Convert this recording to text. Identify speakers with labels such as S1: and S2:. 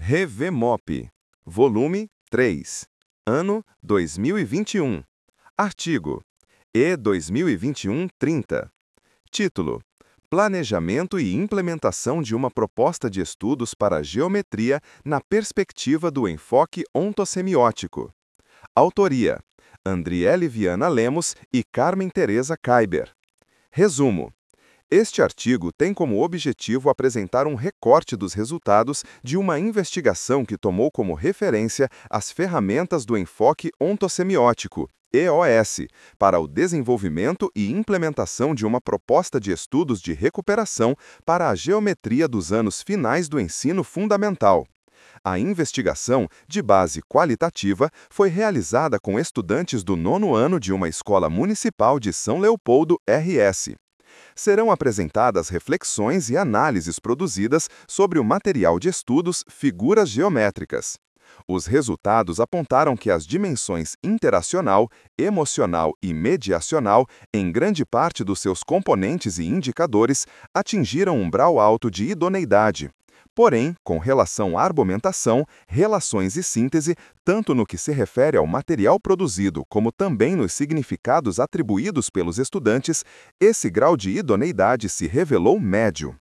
S1: ReveMop, volume 3, ano 2021. Artigo E 2021-30. Título: Planejamento e implementação de uma proposta de estudos para a geometria na perspectiva do enfoque ontosemiótico. Autoria: Andriele Viana Lemos e Carmen Teresa Kaiber. Resumo: este artigo tem como objetivo apresentar um recorte dos resultados de uma investigação que tomou como referência as ferramentas do enfoque ontosemiótico, EOS, para o desenvolvimento e implementação de uma proposta de estudos de recuperação para a geometria dos anos finais do ensino fundamental. A investigação, de base qualitativa, foi realizada com estudantes do 9º ano de uma escola municipal de São Leopoldo, RS. Serão apresentadas reflexões e análises produzidas sobre o material de estudos Figuras Geométricas. Os resultados apontaram que as dimensões interacional, emocional e mediacional, em grande parte dos seus componentes e indicadores, atingiram um umbral alto de idoneidade. Porém, com relação à argumentação, relações e síntese, tanto no que se refere ao material produzido como também nos significados atribuídos pelos estudantes, esse grau de idoneidade se revelou médio.